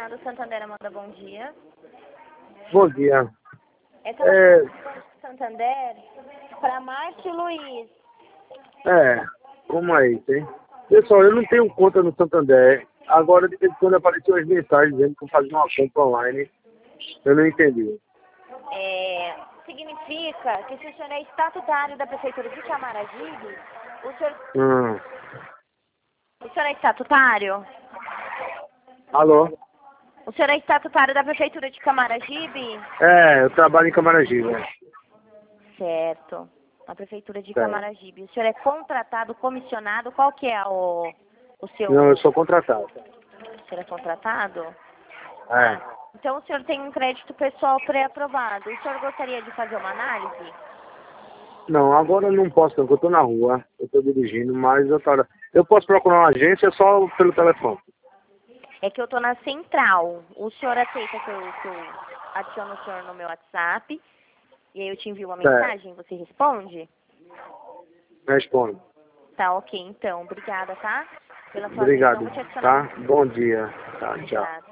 Banco Santander, Amanda, bom dia. Bom dia. Essa é do Banco Santander para Márcio Luiz. Como é isso, hein? Pessoal, eu não tenho conta no Santander. Agora, de vez em quando apareceu as mensagens dizendo que eu fazia uma compra online. Eu não entendi. Significa que se o senhor é estatutário da Prefeitura de Camaragibe, o senhor é estatutário? Alô? O senhor é estatutário da Prefeitura de Camaragibe? Eu trabalho em Camaragibe. Certo. Na Prefeitura de Camaragibe. O senhor é contratado, comissionado? Qual que é o seu... Não, eu sou contratado. O senhor é contratado? É. Então o senhor tem um crédito pessoal pré-aprovado. O senhor gostaria de fazer uma análise? Não, agora eu não posso, não, porque eu tô na rua. Eu tô dirigindo, mas eu posso procurar uma agência só pelo telefone. É que eu tô na central. O senhor aceita que eu adiciono o senhor no meu WhatsApp? E aí eu te envio uma mensagem, você responde? Responde. Tá, ok, então. Obrigada, tá? Pela sua Obrigado, atenção, vou te adicionar. tá? Bom dia. Tá, tchau. Obrigada.